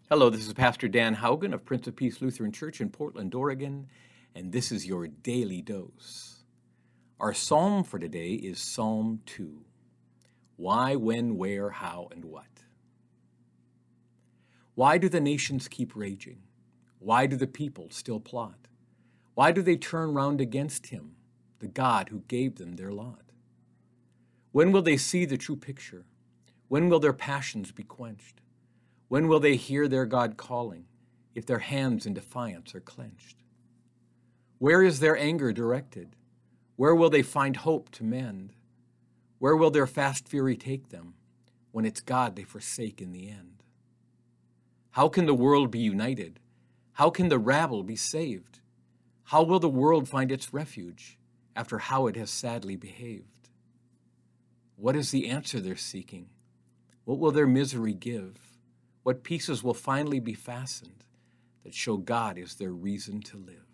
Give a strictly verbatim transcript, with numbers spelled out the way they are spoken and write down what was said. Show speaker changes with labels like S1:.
S1: Hello, this is Pastor Dan Haugen of Prince of Peace Lutheran Church in Portland, Oregon, and this is your Daily Dose. Our psalm for today is Psalm two. Why, when, where, how, and what? Why do the nations keep raging? Why do the people still plot? Why do they turn round against him, the God who gave them their lot? When will they see the true picture? When will their passions be quenched? When will they hear their God calling, if their hands in defiance are clenched? Where is their anger directed? Where will they find hope to mend? Where will their fast fury take them, when it's God they forsake in the end? How can the world be united? How can the rabble be saved? How will the world find its refuge, after how it has sadly behaved? What is the answer they're seeking? What will their misery give? What pieces will finally be fastened that show God is their reason to live?